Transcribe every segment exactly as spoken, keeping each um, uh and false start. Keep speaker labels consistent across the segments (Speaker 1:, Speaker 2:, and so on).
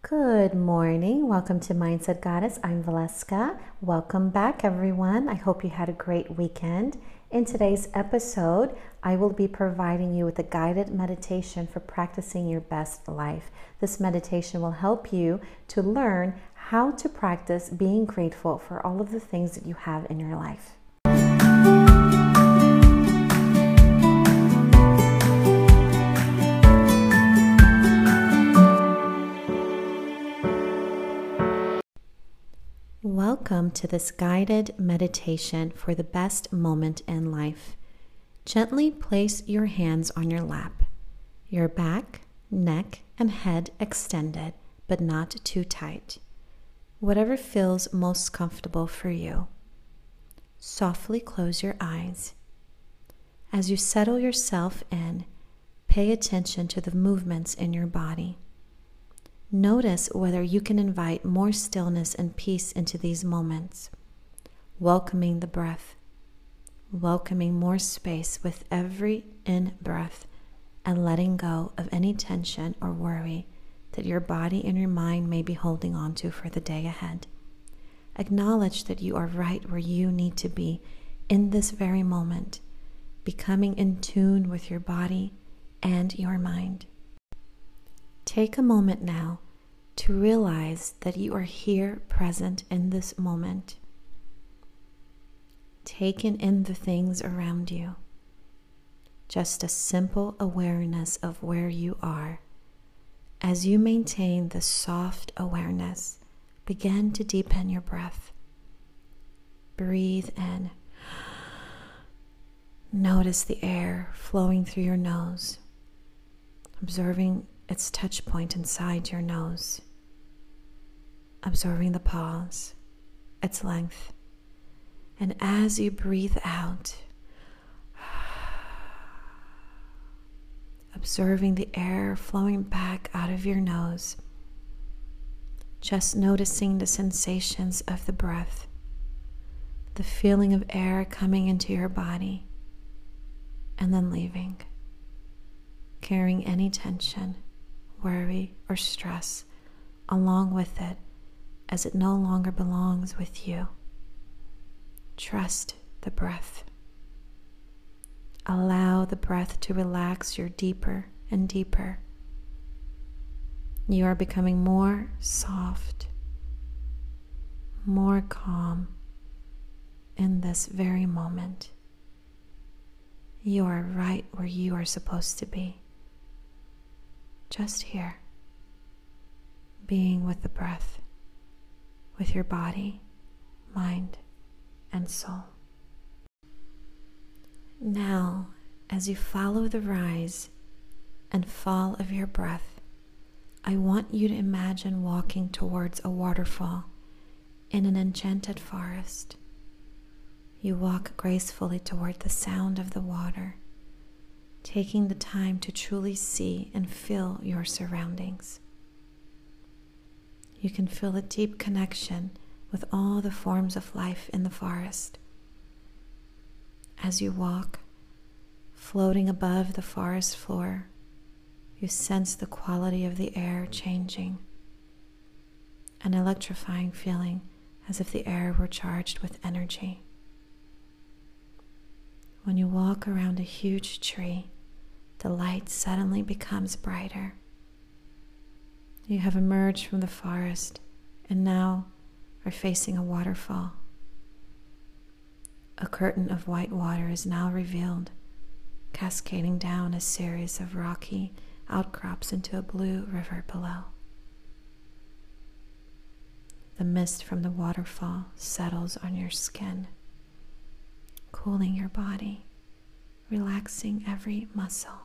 Speaker 1: Good morning. Welcome to Mindset Goddess. I'm Valeska. Welcome back, everyone. I hope you had a great weekend. In today's episode, I will be providing you with a guided meditation for practicing your best life. This meditation will help you to learn how to practice being grateful for all of the things that you have in your life. Welcome to this guided meditation for the best moment in life. Gently place your hands on your lap, your back, neck, and head extended, but not too tight. Whatever feels most comfortable for you. Softly close your eyes. As you settle yourself in, pay attention to the movements in your body. Notice whether you can invite more stillness and peace into these moments, welcoming the breath, welcoming more space with every in-breath, and letting go of any tension or worry that your body and your mind may be holding on to for the day ahead. Acknowledge that you are right where you need to be in this very moment, becoming in tune with your body and your mind. Take a moment now to realize that you are here present in this moment, taking in the things around you. Just a simple awareness of where you are. As you maintain the soft awareness, begin to deepen your breath. Breathe in. Notice the air flowing through your nose, observing its touch point inside your nose, observing the pause, its length. And as you breathe out, observing the air flowing back out of your nose, just noticing the sensations of the breath, the feeling of air coming into your body and then leaving, carrying any tension, worry, or stress along with it as it no longer belongs with you. Trust the breath. Allow the breath to relax you deeper and deeper. You are becoming more soft, more calm in this very moment. You are right where you are supposed to be. Just here, being with the breath, with your body, mind, and soul. Now, as you follow the rise and fall of your breath, I want you to imagine walking towards a waterfall in an enchanted forest. You walk gracefully toward the sound of the water, taking the time to truly see and feel your surroundings. You can feel a deep connection with all the forms of life in the forest. As you walk, floating above the forest floor, you sense the quality of the air changing, an electrifying feeling as if the air were charged with energy. When you walk around a huge tree, the light suddenly becomes brighter. You have emerged from the forest and now are facing a waterfall. A curtain of white water is now revealed, cascading down a series of rocky outcrops into a blue river below. The mist from the waterfall settles on your skin, cooling your body, relaxing every muscle.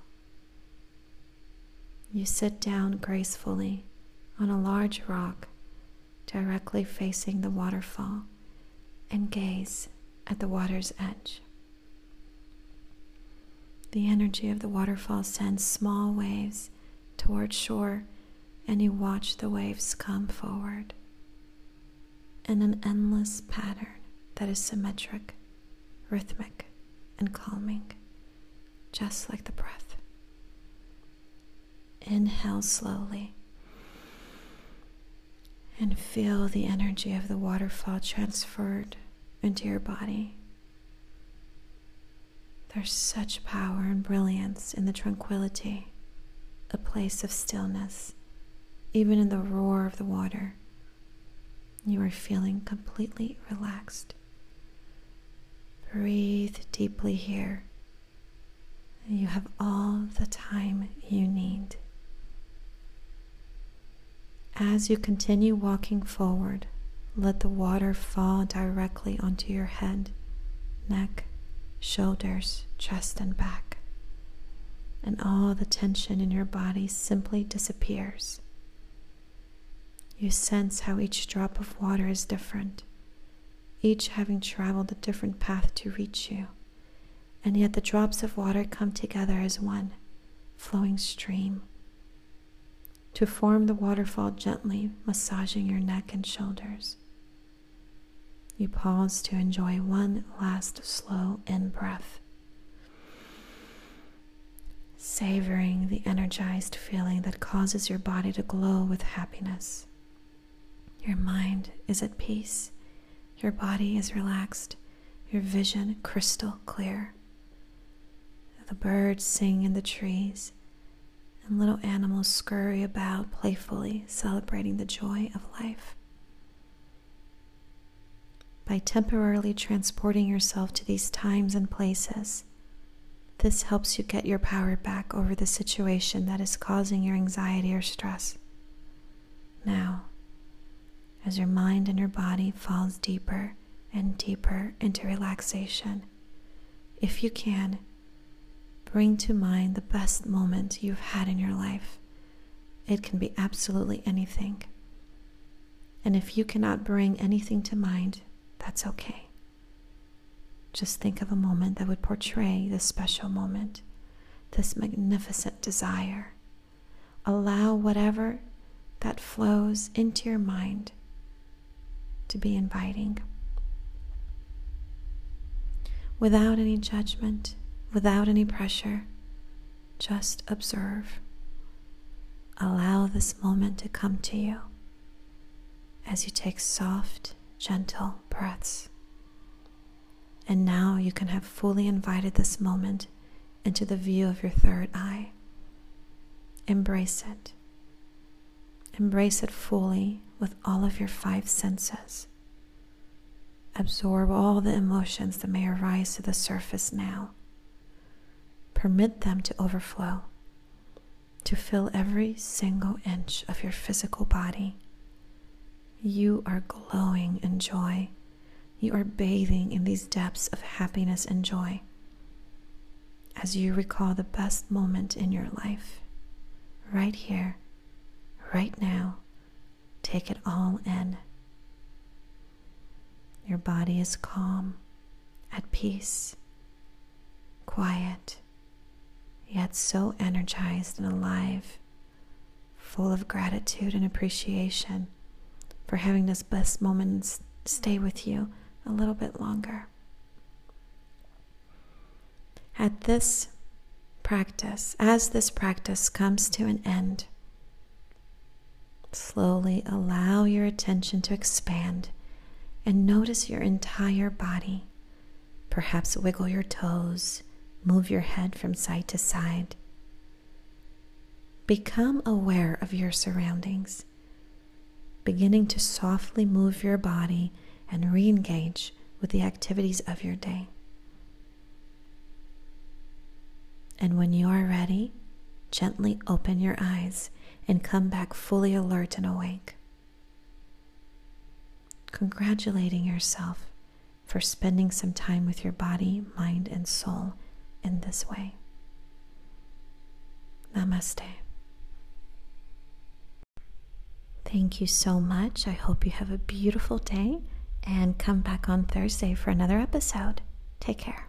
Speaker 1: You sit down gracefully on a large rock directly facing the waterfall and gaze at the water's edge. The energy of the waterfall sends small waves toward shore, and you watch the waves come forward in an endless pattern that is symmetric, rhythmic, and calming, just like the breath. Inhale slowly. And feel the energy of the waterfall transferred into your body. There's such power and brilliance in the tranquility, a place of stillness, even in the roar of the water. You are feeling completely relaxed. Breathe deeply here. You have all the time you need. As you continue walking forward, let the water fall directly onto your head, neck, shoulders, chest, and back. And all the tension in your body simply disappears. You sense how each drop of water is different, each having traveled a different path to reach you. And yet the drops of water come together as one flowing stream to form the waterfall, gently massaging your neck and shoulders. You pause to enjoy one last slow in-breath, savoring the energized feeling that causes your body to glow with happiness. Your mind is at peace, your body is relaxed, your vision crystal clear. The birds sing in the trees, and little animals scurry about playfully, celebrating the joy of life. By temporarily transporting yourself to these times and places, this helps you get your power back over the situation that is causing your anxiety or stress. Now, as your mind and your body falls deeper and deeper into relaxation, if you can, bring to mind the best moment you've had in your life. It can be absolutely anything. And if you cannot bring anything to mind, that's okay. Just think of a moment that would portray this special moment, this magnificent desire. Allow whatever that flows into your mind to be inviting. Without any judgment, without any pressure, just observe. Allow this moment to come to you as you take soft, gentle breaths. And now you can have fully invited this moment into the view of your third eye. Embrace it. Embrace it fully with all of your five senses. Absorb all the emotions that may arise to the surface now. Permit them to overflow, to fill every single inch of your physical body. You are glowing in joy. You are bathing in these depths of happiness and joy. As you recall the best moment in your life, right here, right now, take it all in. Your body is calm, at peace, quiet, yet so energized and alive, full of gratitude and appreciation for having this best moment stay with you a little bit longer. At this practice, as this practice comes to an end, slowly allow your attention to expand and notice your entire body. Perhaps wiggle your toes, move your head from side to side. Become aware of your surroundings, beginning to softly move your body and re-engage with the activities of your day. And when you are ready, gently open your eyes and come back fully alert and awake, congratulating yourself for spending some time with your body, mind, and soul in this way. Namaste. Thank you so much. I hope you have a beautiful day and come back on Thursday for another episode. Take care.